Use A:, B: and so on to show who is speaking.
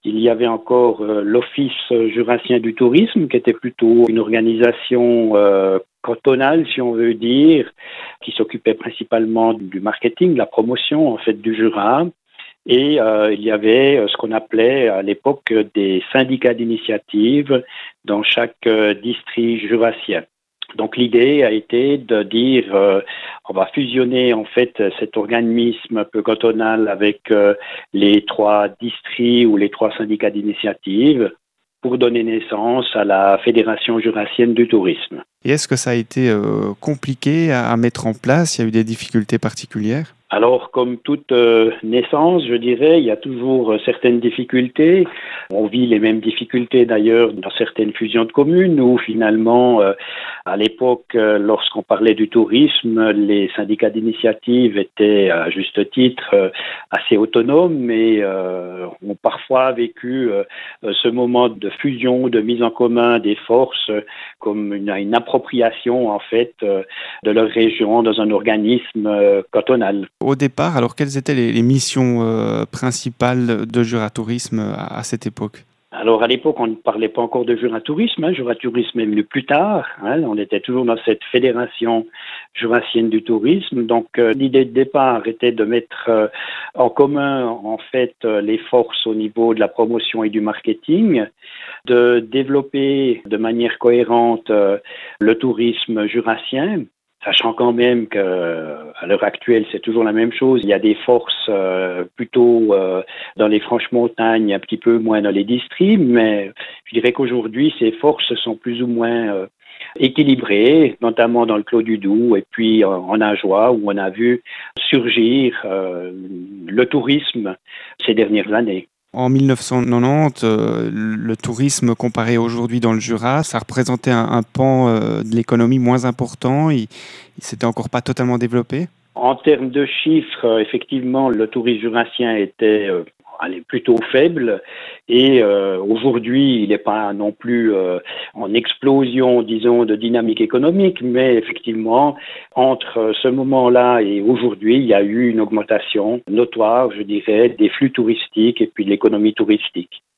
A: Il y avait encore l'Office jurassien du tourisme, qui était plutôt une organisation cantonale, si on veut dire, qui s'occupait principalement du marketing, de la promotion en fait du Jura. Et il y avait ce qu'on appelait à l'époque des syndicats d'initiative dans chaque district jurassien. Donc l'idée a été de dire on va fusionner en fait cet organisme un peu cantonal avec les 3 districts ou les 3 syndicats d'initiative pour donner naissance à la Fédération jurassienne du tourisme.
B: Et est-ce que ça a été compliqué à mettre en place? Il y a eu des difficultés particulières?
A: Alors, comme toute naissance, je dirais, il y a toujours certaines difficultés. On vit les mêmes difficultés d'ailleurs dans certaines fusions de communes où finalement, à l'époque, lorsqu'on parlait du tourisme, les syndicats d'initiative étaient à juste titre assez autonomes mais ont parfois vécu ce moment de fusion, de mise en commun des forces comme une appropriation en fait de leur région dans un organisme cantonal.
B: Au départ, alors quelles étaient les missions principales de Juratourisme à cette époque?
A: Alors à l'époque, on ne parlait pas encore de Juratourisme. Juratourisme est venu plus tard. On était toujours dans cette fédération jurassienne du tourisme. Donc l'idée de départ était de mettre en commun en fait les forces au niveau de la promotion et du marketing, de développer de manière cohérente le tourisme jurassien. Sachant quand même qu'à l'heure actuelle, c'est toujours la même chose. Il y a des forces plutôt dans les franches montagnes, un petit peu moins dans les districts, mais je dirais qu'aujourd'hui, ces forces sont plus ou moins équilibrées, notamment dans le Clos du Doubs et puis en Ajoie, où on a vu surgir le tourisme ces dernières années.
B: En 1990, le tourisme comparé aujourd'hui dans le Jura, ça représentait un pan de l'économie moins important. Il s'était encore pas totalement développé.
A: En termes de chiffres, effectivement, le tourisme jurassien était plutôt faible et aujourd'hui, il n'est pas non plus en explosion, disons, de dynamique économique, mais effectivement, entre ce moment-là et aujourd'hui, il y a eu une augmentation notoire, je dirais, des flux touristiques et puis de l'économie touristique.